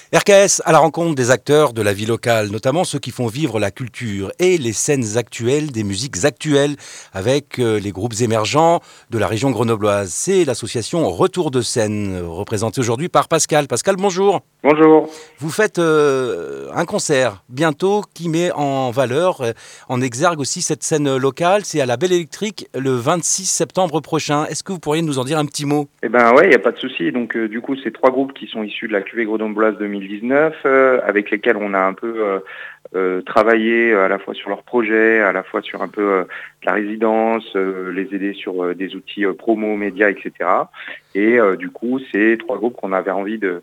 RKS à la rencontre des acteurs de la vie locale, notamment ceux qui font vivre la culture et les scènes actuelles des musiques actuelles avec les groupes émergents de la région grenobloise. C'est l'association Retour de scène, représentée aujourd'hui par Pascal. Pascal, bonjour. Bonjour. Vous faites un concert bientôt qui met en valeur, en exergue aussi cette scène locale. C'est à la Belle Électrique le 26 septembre prochain. Est-ce que vous pourriez nous en dire un petit mot ? Eh ben ouais, il n'y a pas de souci. Donc du coup, c'est 3 groupes qui sont issus de la cuvée grenobloise 2019, avec lesquels on a un peu travaillé à la fois sur leur projet, à la fois sur un peu la résidence, les aider sur des outils promo, médias, etc. Et du coup, c'est 3 groupes qu'on avait envie de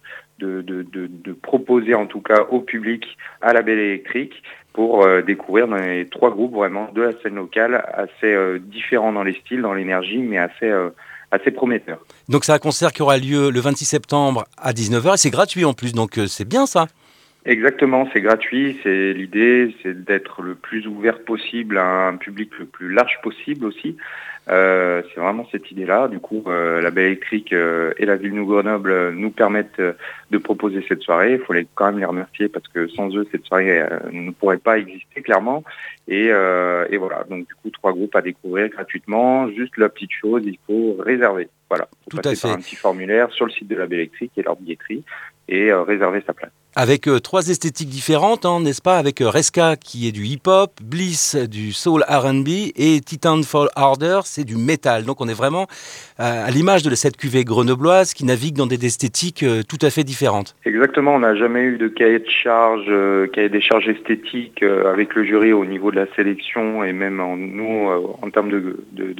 proposer en tout cas au public à la Belle Électrique pour découvrir dans les 3 groupes vraiment de la scène locale, assez différents dans les styles, dans l'énergie, mais assez prometteur. Donc c'est un concert qui aura lieu le 26 septembre à 19h et c'est gratuit en plus, donc c'est bien ça. Exactement, c'est gratuit. L'idée, c'est d'être le plus ouvert possible à un public le plus large possible aussi. C'est vraiment cette idée-là. Du coup, la Belle Électrique et la Ville de Grenoble nous permettent de proposer cette soirée. Il faut quand même les remercier parce que sans eux, cette soirée ne pourrait pas exister clairement. Et voilà. Donc du coup, 3 groupes à découvrir gratuitement. Juste la petite chose, il faut réserver. Voilà. Il faut passer par un petit formulaire sur le site de la Belle Électrique et leur billetterie et réserver sa place. Avec 3 esthétiques différentes, n'est-ce pas ? Avec Reska qui est du hip-hop, Bliss du soul R&B et Titan Fall Harder, c'est du métal. Donc on est vraiment à l'image de cette cuvée grenobloise qui navigue dans des esthétiques tout à fait différentes. Exactement, on n'a jamais eu de cahier des charges esthétiques avec le jury au niveau de la sélection et même en termes de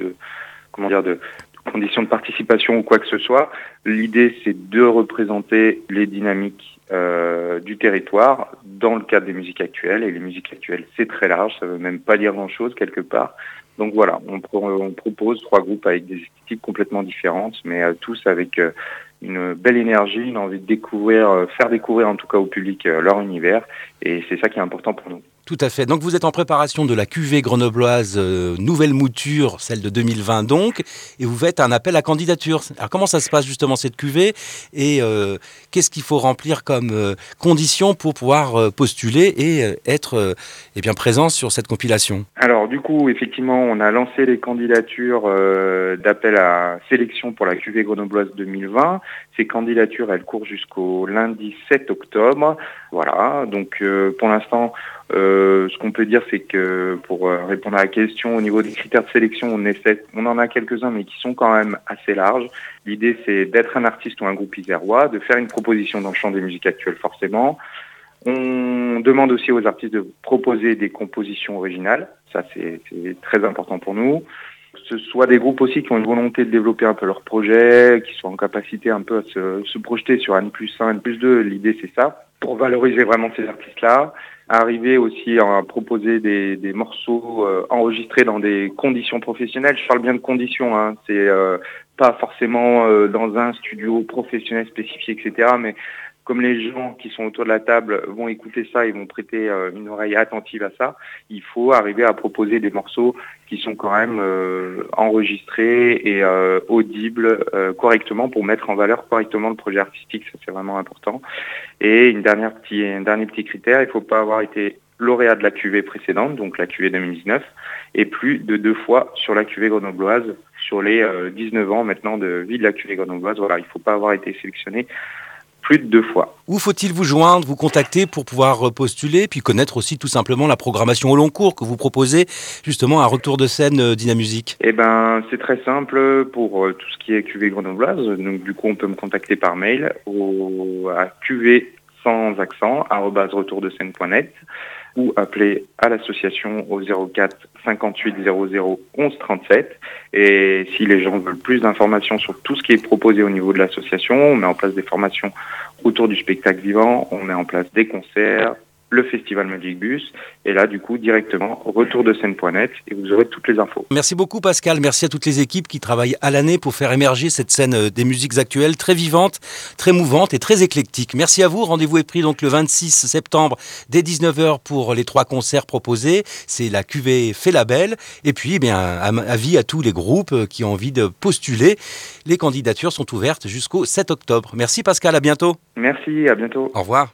conditions de participation ou quoi que ce soit. L'idée, c'est de représenter les dynamiques du territoire dans le cadre des musiques actuelles. Et les musiques actuelles, c'est très large, ça veut même pas dire grand-chose quelque part. Donc voilà, on propose 3 groupes avec des esthétiques complètement différentes, mais tous avec une belle énergie, une envie de faire découvrir en tout cas au public leur univers. Et c'est ça qui est important pour nous. Tout à fait. Donc vous êtes en préparation de la cuvée grenobloise nouvelle mouture, celle de 2020 donc, et vous faites un appel à candidature. Alors comment ça se passe justement cette cuvée et qu'est-ce qu'il faut remplir comme conditions pour pouvoir postuler et être bien présent sur cette compilation ? Alors du coup, effectivement, on a lancé les candidatures d'appel à sélection pour la cuvée grenobloise 2020. Ces candidatures, elles courent jusqu'au lundi 7 octobre. Voilà, donc pour l'instant, ce qu'on peut dire, c'est que pour répondre à la question, au niveau des critères de sélection, on en a quelques-uns, mais qui sont quand même assez larges. L'idée, c'est d'être un artiste ou un groupe isérois, de faire une proposition dans le champ des musiques actuelles, forcément. On demande aussi aux artistes de proposer des compositions originales. Ça, c'est très important pour nous. Que ce soit des groupes aussi qui ont une volonté de développer un peu leur projet, qui sont en capacité un peu à se projeter sur N+1, N+2. L'idée, c'est ça, pour valoriser vraiment ces artistes-là. Arriver aussi à proposer des morceaux enregistrés dans des conditions professionnelles. Je parle bien de conditions, hein. C'est pas forcément dans un studio professionnel spécifié, etc. Mais comme les gens qui sont autour de la table vont écouter ça, ils vont prêter une oreille attentive à ça, il faut arriver à proposer des morceaux qui sont quand même enregistrés et audibles correctement pour mettre en valeur correctement le projet artistique. Ça, c'est vraiment important. Et un dernier petit critère, il ne faut pas avoir été lauréat de la cuvée précédente, donc la cuvée 2019, et plus de 2 fois sur la cuvée grenobloise, sur les 19 ans maintenant de vie de la cuvée grenobloise. Voilà, il ne faut pas avoir été sélectionné plus de 2 fois. Où faut-il vous joindre, vous contacter pour pouvoir postuler, puis connaître aussi tout simplement la programmation au long cours que vous proposez justement à Retour de scène Dynamusique ? Eh ben, c'est très simple pour tout ce qui est cuvée grenobloise. Donc du coup, on peut me contacter par mail à cuvée sans accent @retourdescène.net ou appeler à l'association au 04 58 00 11 37. Et si les gens veulent plus d'informations sur tout ce qui est proposé au niveau de l'association, on met en place des formations autour du spectacle vivant, on met en place des concerts, le festival Magic Bus, et là du coup directement retourdescène.net et vous aurez toutes les infos. Merci beaucoup Pascal, merci à toutes les équipes qui travaillent à l'année pour faire émerger cette scène des musiques actuelles très vivante, très mouvante et très éclectique. Merci à vous, rendez-vous est pris donc le 26 septembre dès 19h pour les 3 concerts proposés, c'est la cuvée Fait la Belle, et puis avis à tous les groupes qui ont envie de postuler, les candidatures sont ouvertes jusqu'au 7 octobre. Merci Pascal, à bientôt. Merci, à bientôt. Au revoir.